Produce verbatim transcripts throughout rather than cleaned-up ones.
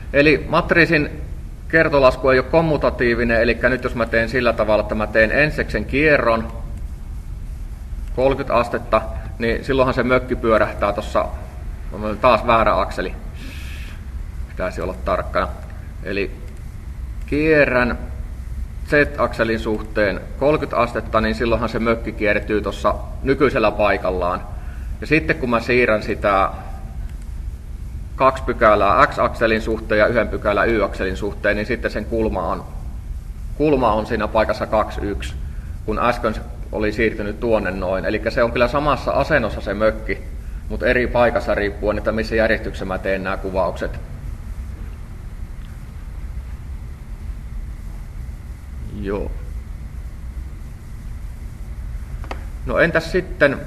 Eli matriisin kertolasku ei ole kommutatiivinen, eli nyt jos mä teen sillä tavalla, että mä teen ensiksen kierron kolmekymmentä astetta, niin silloinhan se mökki pyörähtää tuossa, taas väärä akseli, pitäisi olla tarkkana. Eli kierrän Z-akselin suhteen kolmekymmentä astetta, niin silloinhan se mökki kiertyy tuossa nykyisellä paikallaan. Ja sitten kun mä siirrän sitä kaksi pykälää X-akselin suhteen ja yhden pykälän Y-akselin suhteen, niin sitten sen kulma on, kulma on siinä paikassa kaksi yksi, kun äsken oli siirtynyt tuonne noin. Eli se on kyllä samassa asennossa se mökki, mutta eri paikassa riippuen, että missä järjestyksessä mä teen nämä kuvaukset. Joo. No entäs sitten,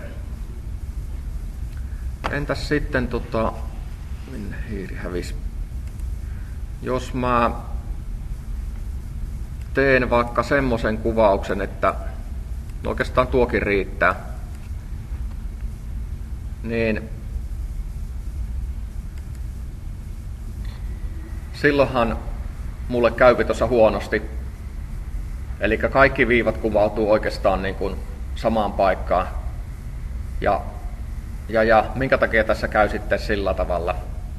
entäs sitten tota, minne hiiri hävisi? Jos mä teen vaikka semmoisen kuvauksen, että no oikeastaan tuokin riittää, niin silloinhan mulle käypi tuossa huonosti. Eli kaikki viivat kuvautuu oikeastaan niin kuin samaan paikkaan. Ja, ja, ja minkä takia tässä käy sitten sillä tavalla?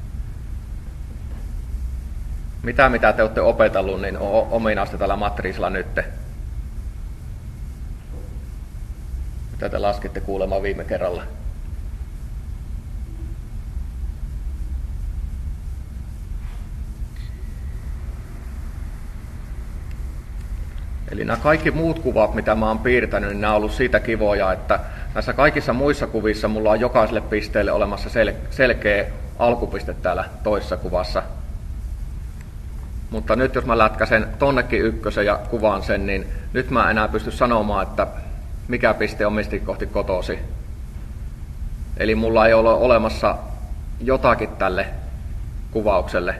Mitä, mitä te olette opetellut, niin on ominaista tällä matriisilla nyt. Mitä te laskitte kuulemaan viime kerralla? Eli nämä kaikki muut kuvat, mitä mä oon piirtänyt, niin nämä on ollut siitä kivoja, että näissä kaikissa muissa kuvissa mulla on jokaiselle pisteelle olemassa sel- selkeä alkupiste täällä toisessa kuvassa. Mutta nyt jos mä lätkäsen tonnekin ykkösen ja kuvaan sen, niin nyt mä en enää pysty sanomaan, että mikä piste on mistä kohti kotosi. Eli mulla ei ole olemassa jotakin tälle kuvaukselle.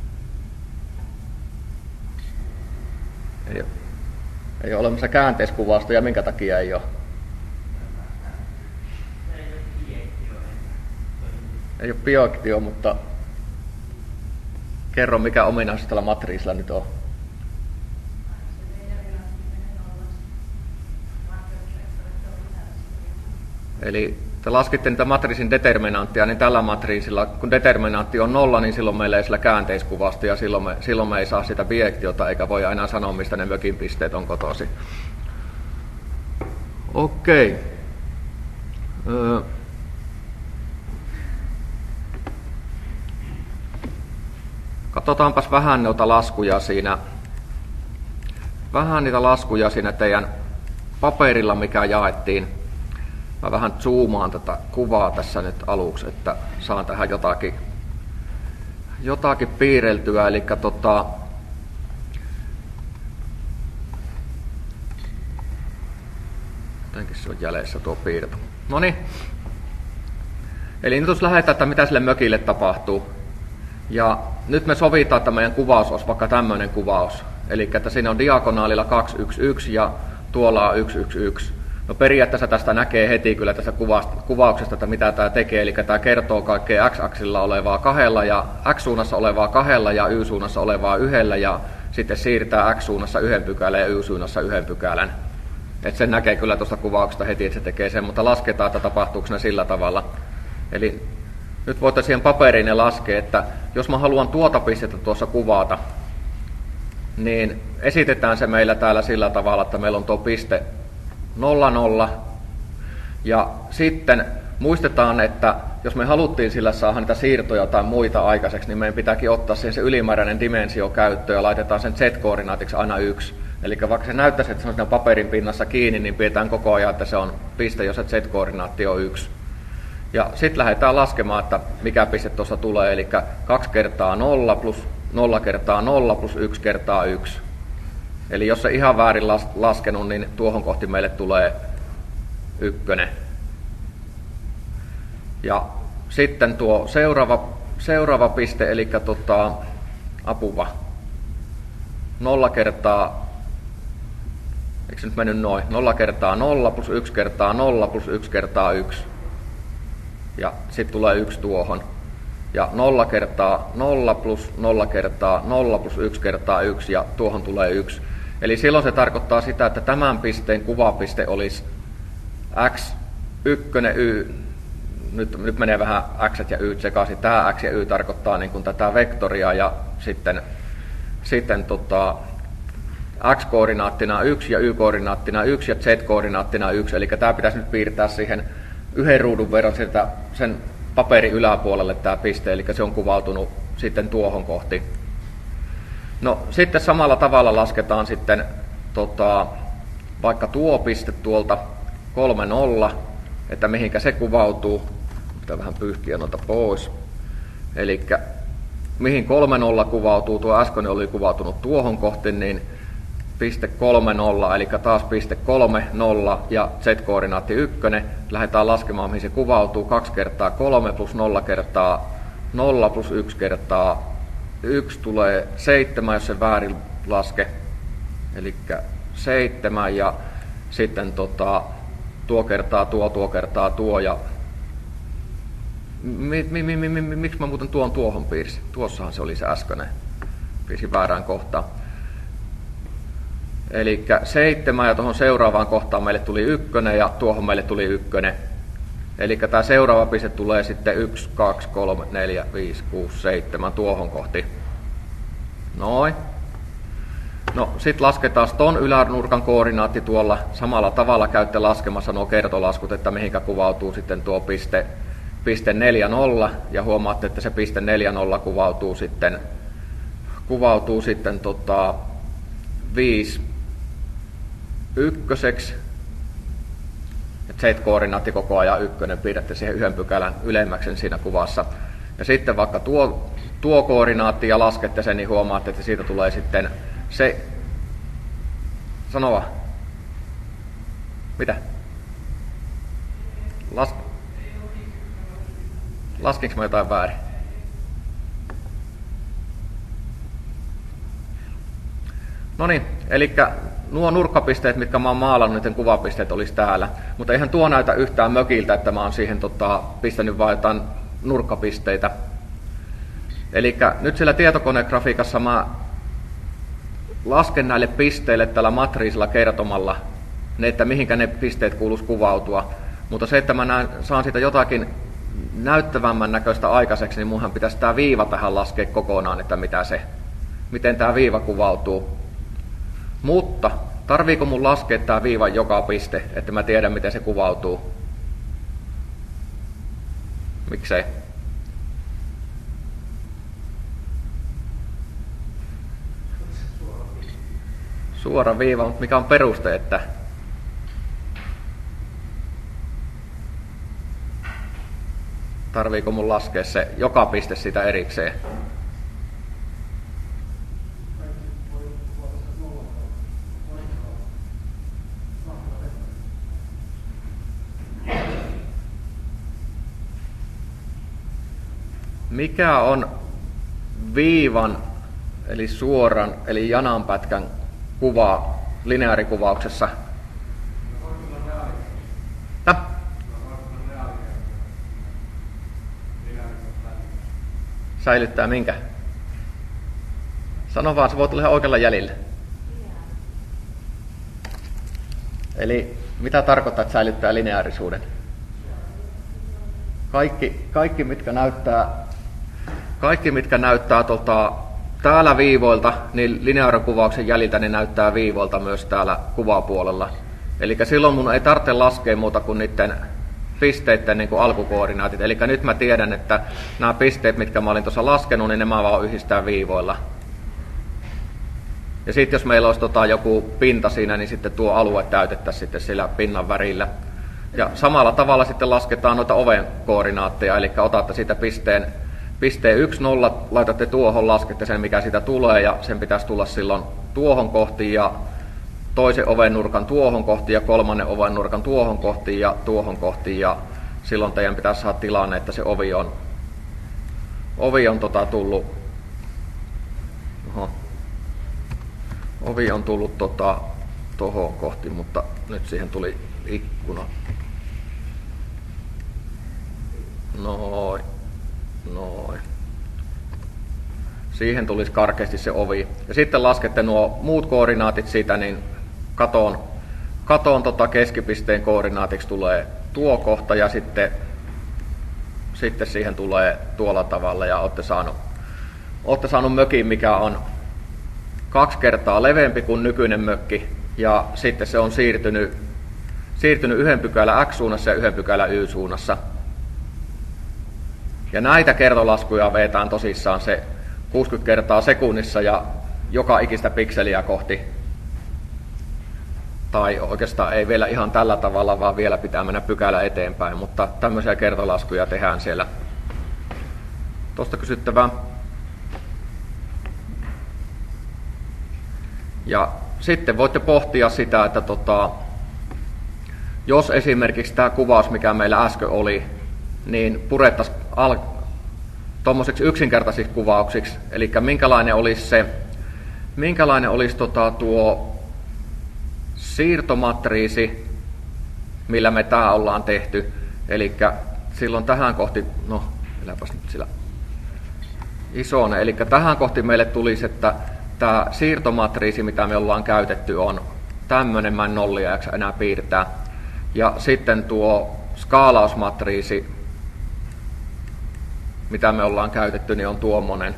Ei ole. Ei ole olemassa käänteiskuvausta, ja minkä takia ei ole? Ei ole bioektio, mutta kerro mikä ominaisuus tällä matriisilla nyt on. Eli te laskitte niitä matriisin determinanttia, niin tällä matriisilla, kun determinantti on nolla, niin silloin meillä ei sillä käänteiskuvasta, ja silloin me, silloin me ei saa sitä biektiota, eikä voi aina sanoa, mistä ne mökin pisteet on kotosi. Okei. Öö. Katsotaanpas vähän noita laskuja siinä, vähän niitä laskuja siinä teidän paperilla, mikä jaettiin. Mä vähän zoomaan tätä kuvaa tässä nyt aluksi, että saan tähän jotakin, jotakin piirreltyä. Eli tota, jotenkin se on jäljessä tuo piirto. Noniin. Eli nyt jos lähdetään, että mitä sille mökille tapahtuu. Ja nyt me sovitaan, että meidän kuvaus olisi vaikka tämmöinen kuvaus. Eli että siinä on diagonaalilla kaksi yksi yksi ja tuolla on yksi yksi yksi. No periaatteessa tästä näkee heti kyllä tästä kuvauksesta, että mitä tämä tekee, eli tämä kertoo kaikkea x-aksilla olevaa kahdella ja x-suunnassa olevaa kahdella ja y-suunnassa olevaa yhdellä ja sitten siirtää x-suunnassa yhden pykälän ja y-suunnassa yhden pykälän. Et sen näkee kyllä tuosta kuvauksesta heti, että se tekee sen, mutta lasketaan, että tapahtuuko ne sillä tavalla. Eli nyt voitte siihen paperiin ja laskea, että jos mä haluan tuota pistettä tuossa kuvata, niin esitetään se meillä täällä sillä tavalla, että meillä on tuo piste nolla nolla. Ja sitten muistetaan, että jos me haluttiin sillä saada niitä siirtoja tai muita aikaiseksi, niin meidän pitääkin ottaa siihen se ylimääräinen dimensio käyttöön ja laitetaan sen z-koordinaatiksi aina yksi. Eli vaikka se näyttäisi, että se on siinä paperin pinnassa kiinni, niin pidetään koko ajan, että se on piste, jos z-koordinaatti on yksi. Ja sitten lähdetään laskemaan, että mikä piste tuossa tulee, eli kaksi kertaa nolla plus nolla kertaa nolla plus yksi kertaa yksi. Eli jos se ihan väärin las, laskenut, niin tuohon kohti meille tulee ykkönen. Ja sitten tuo seuraava, seuraava piste, eli tota, apuva. Nolla kertaa, eikö se nyt mennyt noin? Nolla kertaa nolla plus yksi kertaa nolla plus yksi kertaa yksi. Ja sitten tulee yksi tuohon. ja nolla kertaa nolla plus nolla kertaa nolla plus yksi kertaa yksi ja tuohon tulee yksi. Eli silloin se tarkoittaa sitä, että tämän pisteen kuvapiste olisi x yksi y, nyt, nyt menee vähän x ja y sekaisin, tämä x ja y tarkoittaa niin kuin tätä vektoria ja sitten, sitten tota, x-koordinaattina yksi ja y-koordinaattina yksi ja z-koordinaattina yksi, eli tämä pitäisi nyt piirtää siihen yhden ruudun verran sieltä sen paperin yläpuolelle tämä piste, eli se on kuvautunut sitten tuohon kohti. No sitten samalla tavalla lasketaan sitten tota, vaikka tuo piste tuolta kolme nolla, että mihinkä se kuvautuu. Pitää vähän pyyhkiä noita pois. Eli mihin kolme nolla kuvautuu, tuo äsken oli kuvautunut tuohon kohti, niin piste kolme nolla, eli taas piste kolme nolla ja z-koordinaatti yksi. Lähdetään laskemaan, mihin se kuvautuu. kaksi kertaa kolme plus nolla kertaa nolla plus yksi kertaa yksi tulee seitsemän, jos se väärin laske. Eli seitsemän ja sitten tota, tuo kertaa tuo, tuo kertaa tuo. Ja mi, mi, mi, mi, mi, miksi mä muuten tuon tuohon piirsin? Tuossahan se oli se äskeinen. Piirsin väärään kohtaan. Eli seitsemän ja tuohon seuraavaan kohtaan meille tuli ykkönen ja tuohon meille tuli ykkönen. Eli tämä seuraava piste tulee sitten yksi, kaksi, kolme, neljä, viisi, kuusi, seitsemän tuohon kohti. Noin. No sitten lasketaan ton ylänurkan koordinaatti tuolla samalla tavalla, käytte laskemassa nuo kertolaskut, että mihinkä kuvautuu sitten tuo piste, piste neljä nolla ja huomaatte, että se piste neljä nolla kuvautuu sitten, kuvautuu sitten tota viisi ykköseksi. Z-koordinaatti koko ajan ykkönen, piirrätte siihen yhden pykälän ylemmäksi siinä kuvassa. Ja sitten vaikka tuo, tuo koordinaatti ja laskette sen, niin huomaatte, että siitä tulee sitten se... Sano vaan. Mitä? Las... Laskinko mä jotain väärin? No niin, eli nuo nurkkapisteet, mitkä mä oon maalannut, niiden kuvapisteet olisi täällä. Mutta eihän tuo näytä yhtään mökiltä, että mä oon siihen tota, pistänyt vain jotain nurkkapisteitä. Eli nyt sillä tietokonegrafiikassa mä lasken näille pisteille tällä matriisilla kertomalla, ne, että mihinkä ne pisteet kuuluisi kuvautua. Mutta se, että mä näen, saan siitä jotakin näyttävämmän näköistä aikaiseksi, niin munhan pitäisi tämä viiva tähän laskea kokonaan, että mitä se, miten tämä viiva kuvautuu. Mutta tarviiko mun laskea tämä viiva joka piste, että mä tiedän, miten se kuvautuu? Miksei? Suora viiva, mutta mikä on peruste, että tarviiko mun laskea se joka piste sitä erikseen? Mikä on viivan, eli suoran, eli jananpätkän kuva lineaarikuvauksessa? Täh? Säilyttää minkä? Sano vaan, se voi tulla ihan oikealla jäljellä. Eli mitä tarkoittaa, että säilyttää lineaarisuuden? Kaikki, kaikki mitkä näyttää Kaikki, mitkä näyttää tota, täällä viivoilta, niin lineaarikuvauksen jäljiltä ne näyttää viivoilta myös täällä kuvapuolella. Eli silloin mun ei tarvitse laskea muuta kuin niiden pisteiden niin kuin alkukoordinaatit. Eli nyt mä tiedän, että nämä pisteet, mitkä mä olin tuossa laskenut, niin ne mä vaan yhdistää viivoilla. Ja sitten jos meillä olisi tota, joku pinta siinä, niin sitten tuo alue täytettäisiin sitten sillä pinnan värillä. Ja samalla tavalla sitten lasketaan noita oven koordinaatteja, eli otatte siitä pisteen Pisteen yksi nolla, laitatte tuohon, laskette sen mikä siitä tulee ja sen pitäisi tulla silloin tuohon kohti ja toisen oven nurkan tuohon kohti ja kolmannen oven nurkan tuohon kohti ja tuohon kohti ja silloin teidän pitäisi saada tilanne, että se ovi on, ovi on tota tullut, oho, ovi on tullut tota, tohon kohti, mutta nyt siihen tuli ikkuna. Noin. Noin. siihen tulisi karkeasti se ovi. Ja sitten laskette nuo muut koordinaatit siitä, niin katon, katon tota keskipisteen koordinaatiksi tulee tuo kohta ja sitten, sitten siihen tulee tuolla tavalla ja olette saanut, olette saanut mökin, mikä on kaksi kertaa leveämpi kuin nykyinen mökki ja sitten se on siirtynyt, siirtynyt yhden pykälän X-suunnassa ja yhden pykälän Y-suunnassa. Ja näitä kertolaskuja vetään tosissaan se kuusikymmentä kertaa sekunnissa ja joka ikistä pikseliä kohti. Tai oikeastaan ei vielä ihan tällä tavalla, vaan vielä pitää mennä pykälä eteenpäin, mutta tämmöisiä kertolaskuja tehdään siellä. Tuosta kysyttävää. Ja sitten voitte pohtia sitä, että tota, jos esimerkiksi tämä kuvaus, mikä meillä äsken oli, niin purettaisiin al- tuommoiseksi yksinkertaisiksi kuvauksiksi, eli minkälainen olisi se, minkälainen olisi tota tuo siirtomatriisi, millä me tämä ollaan tehty, eli silloin tähän kohti, no, eläpäs nyt sillä isoinen, eli tähän kohti meille tulisi, että tämä siirtomatriisi, mitä me ollaan käytetty, on tämmöinen, mä en nollia jaksa enää piirtää, ja sitten tuo skaalausmatriisi, mitä me ollaan käytetty, niin on tuommoinen.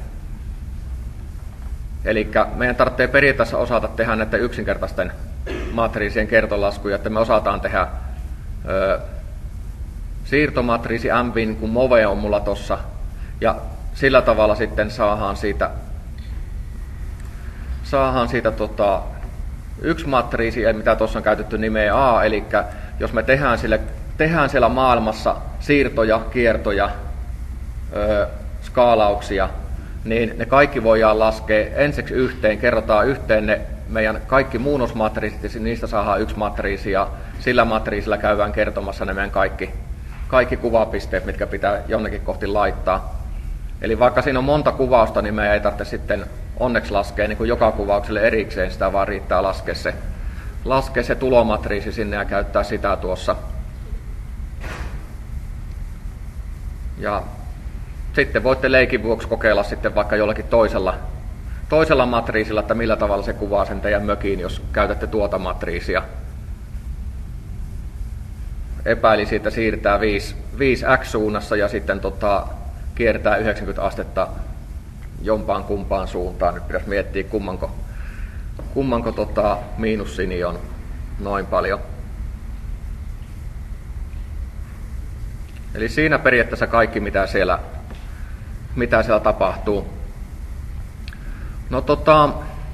Eli meidän tarvitsee periaatteessa osata tehdä näiden yksinkertaisten matriisien kertolaskuja, että me osataan tehdä ö, siirtomatriisi M-bin, kun Move on mulla tossa, ja sillä tavalla sitten saadaan siitä, saadaan siitä tota, yksi matriisi, mitä tuossa on käytetty nimeä A, eli jos me tehdään, sille, tehdään siellä maailmassa siirtoja, kiertoja, ö, skaalauksia, niin ne kaikki voidaan laskea ensiksi yhteen, kerrotaan yhteen ne meidän kaikki muunnosmatriisit, ja niistä saadaan yksi matriisi, ja sillä matriisilla käydään kertomassa ne meidän kaikki, kaikki kuvapisteet, mitkä pitää jonnekin kohti laittaa. Eli vaikka siinä on monta kuvausta, niin meidän ei tarvitse sitten onneksi laskea niin kuin joka kuvaukselle erikseen, sitä vaan riittää laskea se, laskea se tulomatriisi sinne ja käyttää sitä tuossa. Ja sitten voitte leikin vuoksi kokeilla sitten vaikka jollakin toisella, toisella matriisilla, että millä tavalla se kuvaa sen teidän mökiin, jos käytätte tuota matriisia. Epäilisi, että siirtää viisi X-suunnassa ja sitten tota, kiertää yhdeksänkymmentä astetta jompaan kumpaan suuntaan. Nyt pitäisi miettiä, kummanko, kummanko tota, miinussini on noin paljon. Eli siinä periaatteessa kaikki, mitä siellä, mitä siellä tapahtuu. No tota,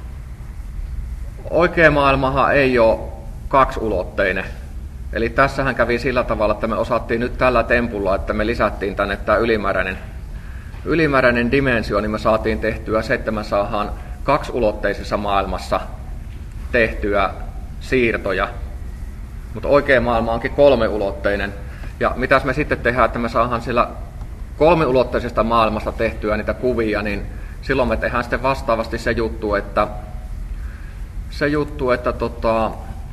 oikea maailmahan ei ole kaksiulotteinen. Eli tässähän kävi sillä tavalla, että me osattiin nyt tällä tempulla, että me lisättiin tänne tämä ylimääräinen, ylimääräinen dimensio, niin me saatiin tehtyä se, että me saadaan kaksiulotteisessa maailmassa tehtyä siirtoja. Mutta oikea maailma onkin kolmeulotteinen. Ja mitäs me sitten tehdään, että me saadaan sillä kolmiulotteisesta maailmasta tehtyä niitä kuvia, niin silloin me tehdään sitten vastaavasti se juttu, että se juttu, että tota,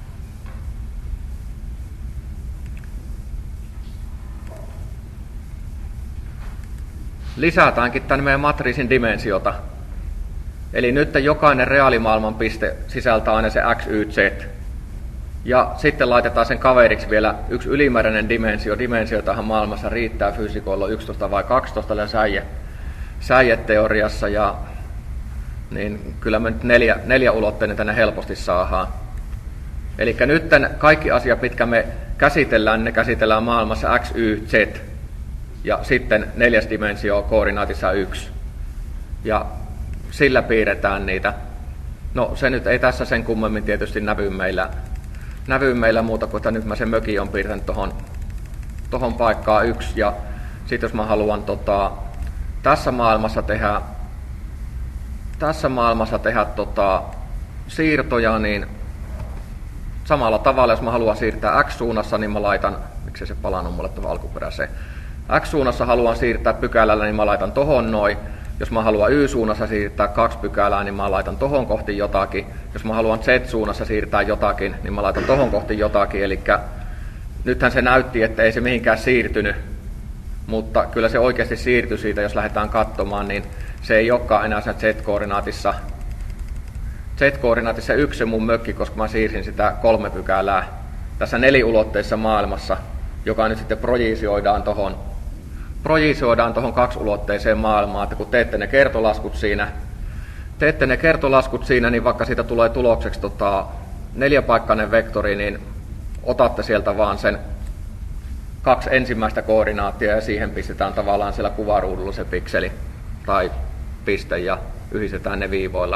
lisätäänkin tämän meidän matriisin dimensiota. Eli nyt jokainen reaalimaailman piste sisältää aina se x, y, z. Ja sitten laitetaan sen kaveriksi vielä yksi ylimääräinen dimensio. Dimensioitahan maailmassa riittää fyysikoilla yksitoista vai kaksitoista säie, säieteoriassa. Ja, niin kyllä me nyt neljä, neljä ulotteinen tänne helposti saadaan. Eli nyt kaikki asiat, mitkä me käsitellään, ne käsitellään maailmassa x, y, z. Ja sitten neljäs dimensio koordinaatissa yksi. Ja sillä piirretään niitä. No se nyt ei tässä sen kummemmin tietysti nävy meillä, nävy meillä muuta kuin, että nyt mä sen mökin on piirtänyt tohon, tohon paikkaan yksi. Ja sitten jos mä haluan tota, tässä maailmassa tehdä, tässä maailmassa tehdä tota, siirtoja, niin samalla tavalla, jos mä haluan siirtää x-suunnassa, niin mä laitan, miksei se palannut mulle tuohon alkuperäiseen, X-suunnassa haluan siirtää pykälällä, niin mä laitan tohon noin. Jos mä haluan Y-suunnassa siirtää kaksi pykälää, niin mä laitan tohon kohti jotakin. Jos mä haluan Z-suunnassa siirtää jotakin, niin mä laitan tohon kohti jotakin. Eli nythän se näytti, että ei se mihinkään siirtynyt, mutta kyllä se oikeasti siirtyi siitä, jos lähdetään katsomaan, niin se ei olekaan enää sen Z-koordinaatissa. Z-koordinaatissa yksi se mun mökki, koska mä siirsin sitä kolme pykälää tässä neliulotteisessa maailmassa, joka nyt sitten projisoidaan tuohon projisoidaan tuohon kaksiulotteiseen maailmaan, että kun teette ne kertolaskut siinä, teette ne kertolaskut siinä, niin vaikka siitä tulee tulokseksi tota, neljäpaikkainen vektori, niin otatte sieltä vaan sen kaksi ensimmäistä koordinaattia ja siihen pistetään tavallaan siellä kuvaruudulla se pikseli tai piste ja yhdistetään ne viivoilla.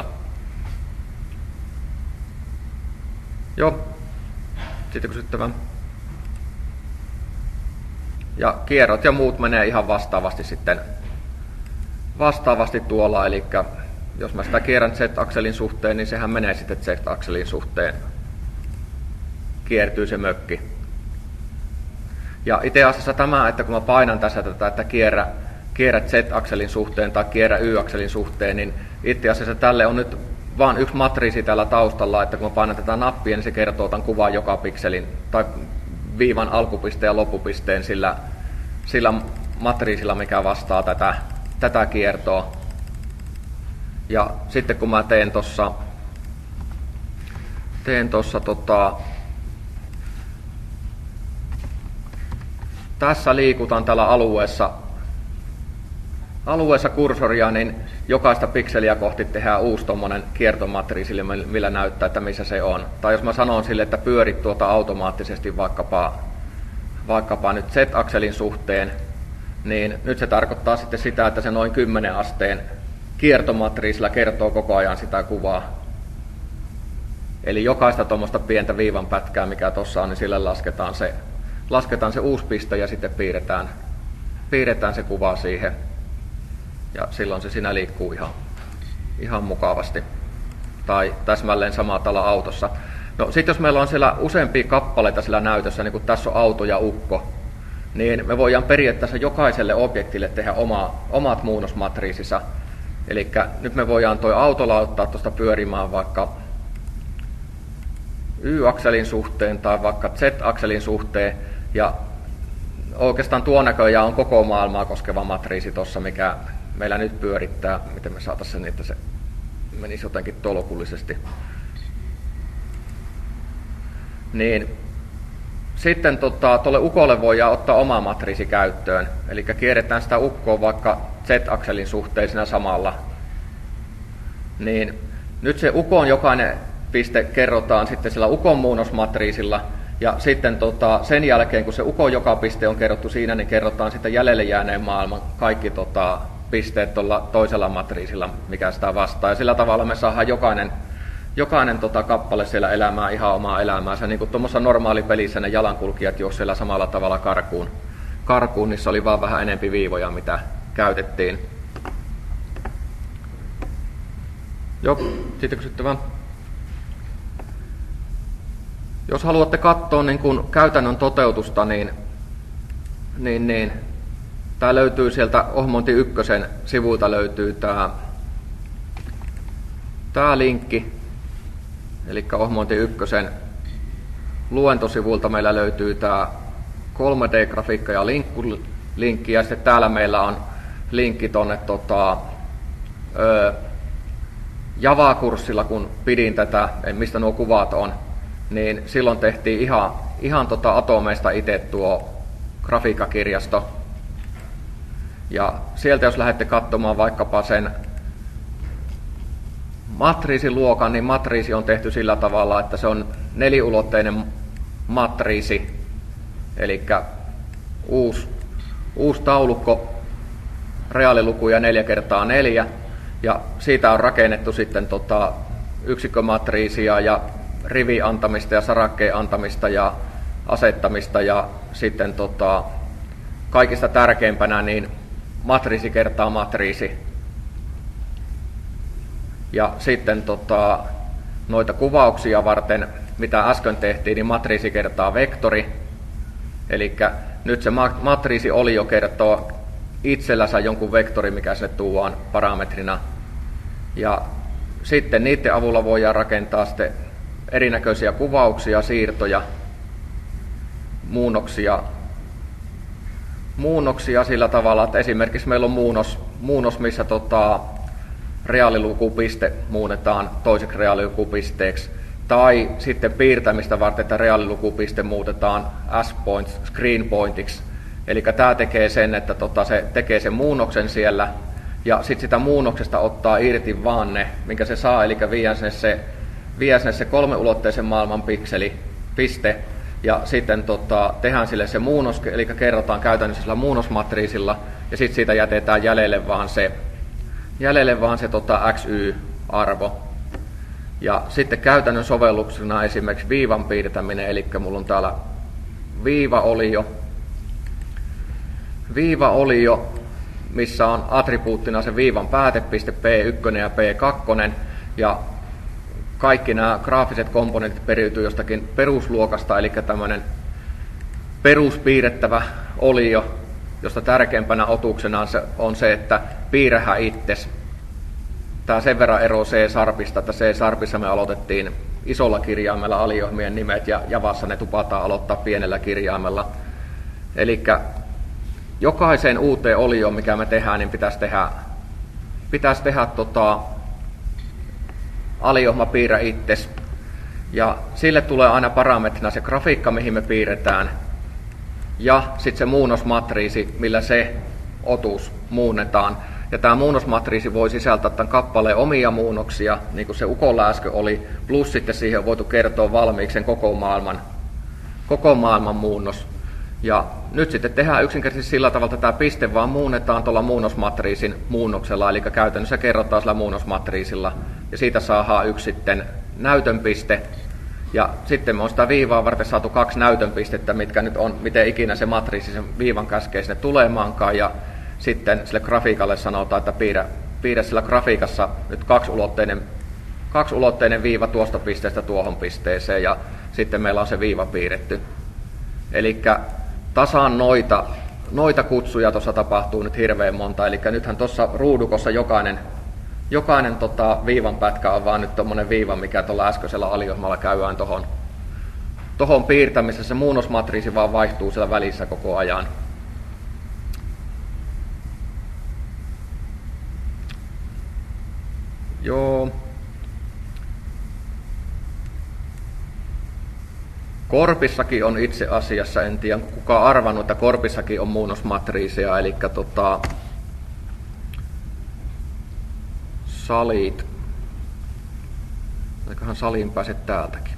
Joo, sitten kysyttävä. Ja kierrot ja muut menee ihan vastaavasti sitten vastaavasti tuolla, eli jos mä sitä kierrän Z-akselin suhteen, niin sehän menee sitten Z-akselin suhteen. Kiertyy se mökki. Ja itse asiassa tämä, että kun mä painan tässä tätä, että kierrä, kierrä Z-akselin suhteen tai kierrä Y-akselin suhteen, niin itse asiassa tälle on nyt vaan yksi matriisi täällä taustalla, että kun mä painan tätä nappia, niin se kertoo tämän kuvan joka pikselin tai viivan alkupisteen ja loppupisteen sillä, sillä matriisilla, mikä vastaa tätä, tätä kiertoa. Ja sitten kun mä teen tuossa teen tossa, tota, tässä liikutaan tällä alueessa, alueessa kursoria, niin jokaista pikseliä kohti tehdään uusi tommonen kiertomatriisi, millä näyttää, että missä se on. Tai jos mä sanon sille, että pyörit tuota automaattisesti vaikkapa, vaikkapa nyt Z-akselin suhteen, niin nyt se tarkoittaa sitten sitä, että se noin kymmenen asteen kiertomatriisilla kertoo koko ajan sitä kuvaa. Eli jokaista tuommoista pientä viivan pätkää, mikä tuossa on, niin sille lasketaan se, lasketaan se uusi piste ja sitten piirretään, piirretään se kuva siihen. Ja silloin se siinä liikkuu ihan, ihan mukavasti. Tai täsmälleen samalla tavalla autossa. No sitten jos meillä on siellä useampia kappaleita sillä näytössä, niin kuin tässä on auto ja ukko, niin me voidaan periaatteessa jokaiselle objektille tehdä oma, omat muunnosmatriisissa. Eli nyt me voidaan tuo auto laittaa tuosta pyörimään vaikka Y-akselin suhteen tai vaikka Z-akselin suhteen. Ja oikeastaan tuo näköjään on koko maailmaa koskeva matriisi tuossa, mikä meillä nyt pyörittää. Miten me saataisiin sen, että se menisi jotenkin tolkullisesti. Niin sitten tuolle tota, ukolle voidaan ottaa oma matriisi käyttöön. Eli kierretään sitä ukkoa vaikka Z-akselin suhteisena samalla. Niin nyt se ukon jokainen piste kerrotaan sitten sillä ukon muunnosmatriisilla. Ja sitten tota, sen jälkeen, kun se ukon joka piste on kerrottu siinä, niin kerrotaan sitten jäljelle jääneen maailman kaikki tota, pisteet tuolla toisella matriisilla, mikä sitä vastaa. Ja sillä tavalla me saadaan jokainen, jokainen tota, kappale siellä elämään ihan omaa elämäänsä. Niin kuin tuommoissa normaalipelissä ne jalankulkijat juoksivat siellä samalla tavalla karkuun. Karkuun, niissä oli vaan vähän enempi viivoja, mitä käytettiin. Joo, sitten kysyttävä. Jos haluatte katsoa niin kun käytännön toteutusta, niin, niin, niin tämä löytyy sieltä Ohmonti ykkösen sivuilta löytyy tämä, tämä linkki. Eli Ohmonti ykkösen luentosivuilta meillä löytyy tämä kolme D-grafiikka ja linkki, ja sitten täällä meillä on linkki tuonne tota, Java-kurssilla, kun pidin tätä, mistä nuo kuvat on, niin silloin tehtiin ihan, ihan tota Atomeista itse tuo grafiikkakirjasto. Ja sieltä jos lähdette katsomaan vaikkapa sen matriisiluokan, niin matriisi on tehty sillä tavalla, että se on neliulotteinen matriisi, eli uusi, uusi taulukko, reaalilukuja neljä kertaa neljä, ja siitä on rakennettu sitten tota yksikkömatriisia ja rivi antamista ja sarakkeen antamista ja asettamista, ja sitten tota, kaikista tärkeimpänä niin matriisi kertaa matriisi. Ja sitten tota, noita kuvauksia varten, mitä äsken tehtiin, niin matriisi kertaa vektori. Eli nyt se matriisi oli jo kertoo itsellänsä jonkun vektori, mikä sinne tuodaan parametrina. Ja sitten niiden avulla voidaan rakentaa sitten erinäköisiä kuvauksia, siirtoja, muunnoksia, muunnoksia sillä tavalla, että esimerkiksi meillä on muunnos, muunnos missä tota, reaalilukupiste muunnetaan toiseksi reaalilukupisteeksi, tai sitten piirtämistä varten, että reaalilukupiste muutetaan S-point screen pointiksi. Eli tämä tekee sen, että tota, se tekee sen muunnoksen siellä, ja sitten sitä muunnoksesta ottaa irti vaan ne, minkä se saa, eli vie sinne se, vie sinne se kolmeulotteisen maailman pikseli, piste, ja sitten tota, tehdään sille se muunnos, eli kerrotaan käytännössä sillä muunnosmatriisilla, ja sitten siitä jätetään jäljelle vaan se, jäljelle vaan se tota, X Y-arvo. Ja sitten käytännön sovelluksena esimerkiksi viivan piirtäminen, eli mulla on täällä viiva oli jo, viiva oli jo, missä on attribuuttina se viivan päätepiste P yksi ja P kaksi, ja kaikki nämä graafiset komponentit periytyy jostakin perusluokasta, eli tämmöinen peruspiirrettävä olio, josta tärkeimpänä otuksena on se, on se että piirrähän itses. Tämä sen verran ero C-sarpista, että C-sarpissa me aloitettiin isolla kirjaimella aliohmien nimet, ja Javassa ne tupataan aloittaa pienellä kirjaimella. Eli jokaiseen uuteen olioon, mikä me tehdään, niin pitäisi tehdä, pitäisi tehdä tota, aliohma piirrä itses. Ja sille tulee aina parametrina se grafiikka, mihin me piirretään, ja sitten se muunnosmatriisi, millä se otus muunnetaan. Ja tämä muunnosmatriisi voi sisältää tämän kappaleen omia muunnoksia, niin kuin se Ukolla äsken oli, plus sitten siihen on voitu kertoa valmiiksi sen koko maailman, koko maailman muunnos. Ja nyt sitten tehdään yksinkertaisesti sillä tavalla, että tämä piste vaan muunnetaan tuolla muunnosmatriisin muunnoksella, eli käytännössä kerrotaan sillä muunnosmatriisilla, ja siitä saadaan yksi sitten näytönpiste, ja sitten me on sitä viivaa varten saatu kaksi näytönpistettä, mitkä nyt on, miten ikinä se matriisi sen viivan käskee sinne tulemaankaan, ja sitten sille grafiikalle sanotaan, että piirrä, piirrä sillä grafiikassa nyt kaksiulotteinen, kaksiulotteinen viiva tuosta pisteestä tuohon pisteeseen, ja sitten meillä on se viiva piirretty. Eli tasan noita, noita kutsuja tuossa tapahtuu nyt hirveän monta, eli nythän tuossa ruudukossa jokainen, jokainen tota viivan pätkä on vaan nyt tuommoinen viiva, mikä tuolla äskeisellä aliohmalla käydään tuohon tohon piirtämisessä. Se muunnosmatriisi vaan vaihtuu siellä välissä koko ajan. Joo. Korpissakin on itse asiassa, en tiedä kuka arvannut, että Korpissakin on muunnosmatriiseja, eli tota, salit. Eiköhän saliin pääse täältäkin.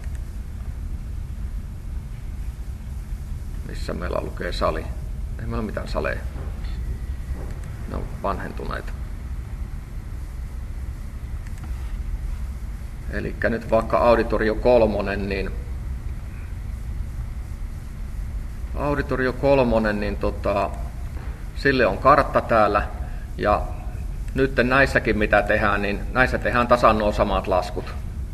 Missä meillä lukee sali? Ei meillä ole mitään saleja. Ne on vanhentuneita. Eli nyt vaikka Auditorio kolme, niin Auditorio kolme, niin tota, sille on kartta täällä, ja nyt näissäkin mitä tehdään, niin näissä tehdään tasan nuo samat laskut.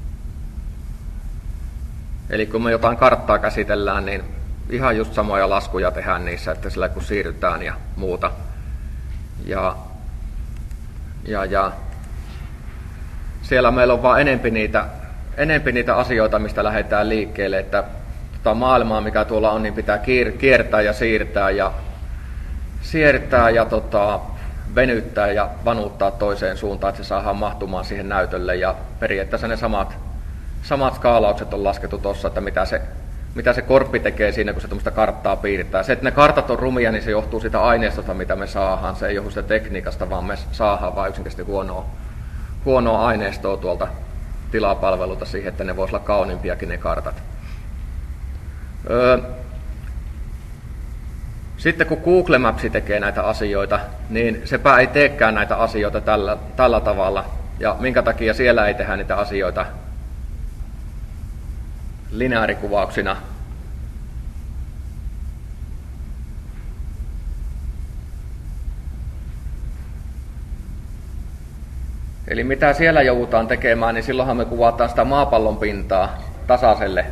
Eli kun me jotain karttaa käsitellään, niin ihan just samoja laskuja tehdään niissä, että sillä kun siirrytään ja muuta. Ja, ja, ja siellä meillä on vaan enempi niitä, enempi niitä asioita, mistä lähdetään liikkeelle, että tota maailmaa, mikä tuolla on, niin pitää kiertää ja siirtää ja siirtää ja tota, venyttää ja vanuuttaa toiseen suuntaan, että se saadaan mahtumaan siihen näytölle. Ja periaatteessa ne samat, samat skaalaukset on laskettu tuossa, että mitä se, mitä se korppi tekee siinä, kun se tuommoista karttaa piirtää. Se, että ne kartat on rumia, niin se johtuu siitä aineistosta, mitä me saadaan. Se ei johdu sitä tekniikasta, vaan me saadaan vain yksinkertaisesti huonoa, huonoa aineistoa tuolta tilapalvelulta siihen, että ne voisi olla kauniimpiakin ne kartat. Öö, Sitten kun Google Maps tekee näitä asioita, niin sepä ei teekään näitä asioita tällä, tällä tavalla. Ja minkä takia siellä ei tehdä niitä asioita lineaarikuvauksina. Eli mitä siellä joudutaan tekemään, niin silloinhan me kuvataan sitä maapallon pintaa tasaiselle.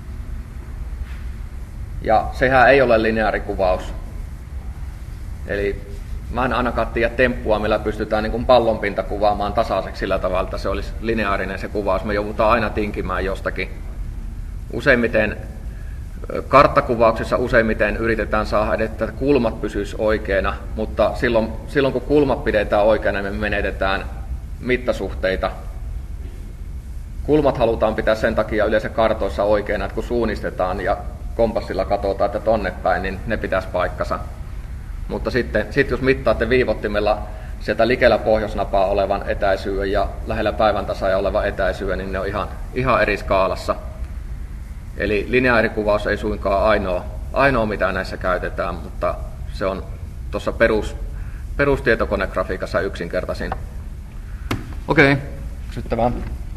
Ja sehän ei ole lineaarikuvaus. Eli mä en ainakaan tiedä temppua, millä pystytään niin kuin pallonpinta kuvaamaan tasaiseksi sillä tavalla, että se olisi lineaarinen se kuvaus. Me joudutaan aina tinkimään jostakin. Useimmiten karttakuvauksessa useimmiten yritetään saada, että kulmat pysyisivät oikeina, mutta silloin, silloin kun kulmat pidetään oikeina, me menetetään, mittasuhteita. Kulmat halutaan pitää sen takia yleensä kartoissa oikeina, että kun suunnistetaan ja kompassilla katsotaan, että tonne päin, niin ne pitäisi paikkansa. Mutta sitten sit jos mittaatte viivottimella sieltä likellä pohjoisnapaa olevan etäisyyden ja lähellä päivän tasaa olevan etäisyyden, niin ne on ihan, ihan eri skaalassa. Eli lineaarikuvaus ei suinkaan ainoa, ainoa mitä näissä käytetään, mutta se on tuossa perus, perustietokonegrafiikassa yksinkertaisin. Okei, sitten vaan